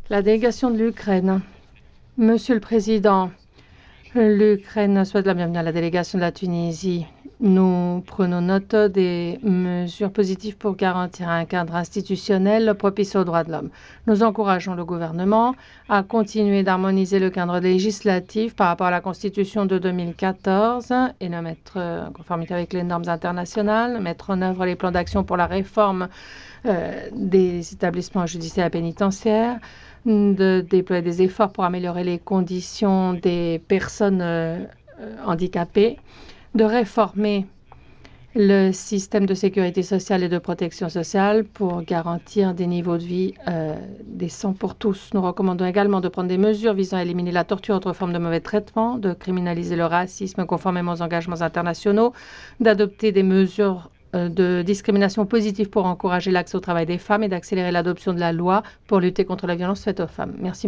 La délégation de l'Ukraine. Monsieur le Président, l'Ukraine souhaite la bienvenue à la délégation de la Tunisie. Nous prenons note des mesures positives pour garantir un cadre institutionnel propice aux droits de l'homme. Nous encourageons le gouvernement à continuer d'harmoniser le cadre législatif par rapport à la Constitution de 2014 et le mettre en conformité avec les normes internationales, mettre en œuvre les plans d'action pour la réforme des établissements judiciaires et pénitentiaires, de déployer des efforts pour améliorer les conditions des personnes handicapées, de réformer le système de sécurité sociale et de protection sociale pour garantir des niveaux de vie décents pour tous. Nous recommandons également de prendre des mesures visant à éliminer la torture et autres formes de mauvais traitement, de criminaliser le racisme conformément aux engagements internationaux, d'adopter des mesures de discrimination positive pour encourager l'accès au travail des femmes et d'accélérer l'adoption de la loi pour lutter contre la violence faite aux femmes. Merci.